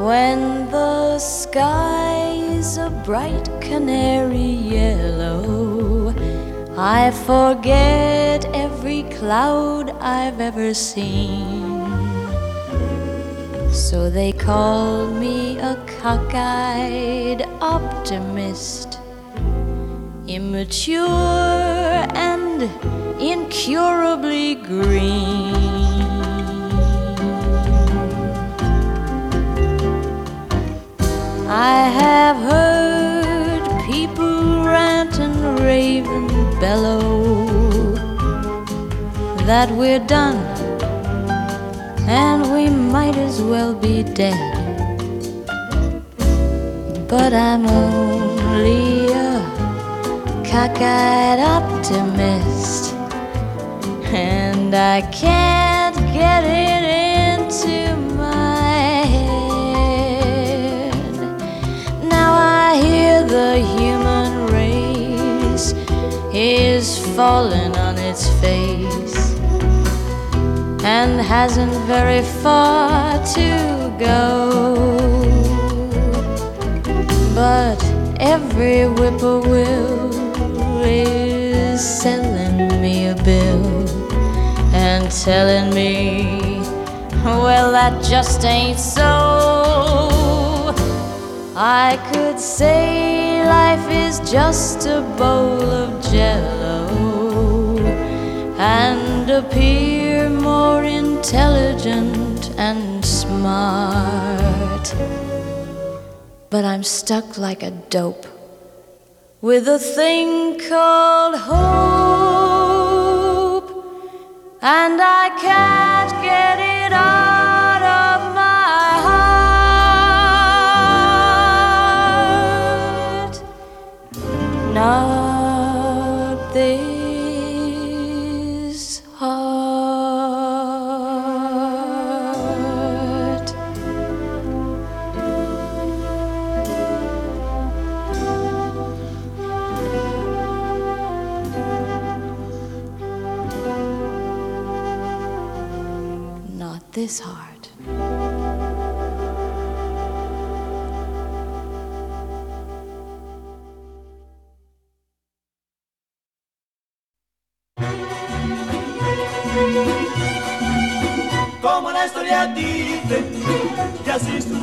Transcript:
When the sky's a bright canary yellow, I forget every cloud I've ever seen. So they call me a cockeyed optimist, immature and incurably green. I have heard people rant and rave and bellow that we're done and we might as well be dead. But I'm only a cockeyed optimist, and I can't get it into my head. Now I hear the human race is falling on its face and hasn't very far to go. But every whippoorwill is selling me a bill and telling me, well, that just ain't so. I could say life is just a bowl of jello and appear more intelligent and smart, but I'm stuck like a dope with a thing called hope, and I can't get it out of my heart. Not this heart. Not this heart. Como la historia dice, que así